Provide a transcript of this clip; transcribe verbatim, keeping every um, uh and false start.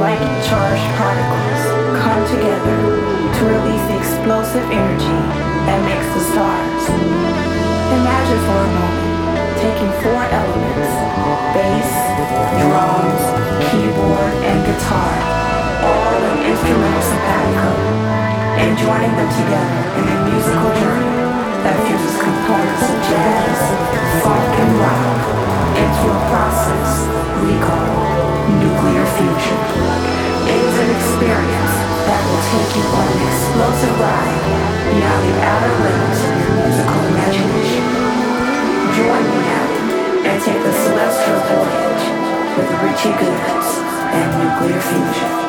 like charged particles, come together to release the explosive energy that makes the stars. Imagine for a moment taking four elements, bass, drums, keyboard, and guitar, all in instrumental simpatico, and joining them together in a musical journey that fuses components of jazz, funk, and rock into a process we call nuclear fusion. It is an experience that will take you on an explosive ride beyond the outer limits of your musical imagination. Join me now and take a celestial voyage with Richie Goods and nuclear fusion.